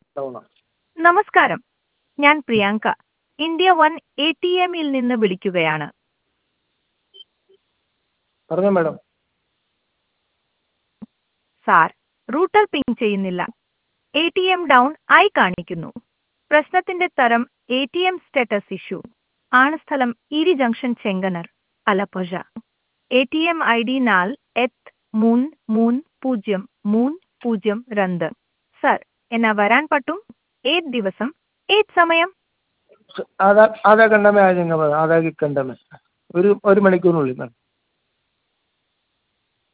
ഡൗണാ. നമസ്കാരം, ഞാൻ Priyanka. India one ATMൽ നിന്ന് വിളിക്കുകയാണ്. പറഞ്ഞോ മാഡം. സാർ, റൂട്ടർ പിങ് ചെയ്യുന്നില്ല. ATM ഡൗൺ ആയി കാണിക്കുന്നു. പ്രശ്നത്തിന്റെ തരം ATM സ്റ്റാറ്റസ് ഇഷ്യൂ ആണ്. സ്ഥലം ഇരി junction Chengannur, Alappuzha. ATM ID 4-3-3-0-3-0-2. Sir, എന്നാ വരാൻ പറ്റും? ഏത് ദിവസം, ഏത് സമയം? आधा आधा घंटा में आ जाएंगे बस, आधा एक घंटा में, ഒരു മണിക്കൂറിനുള്ളിൽ മാം.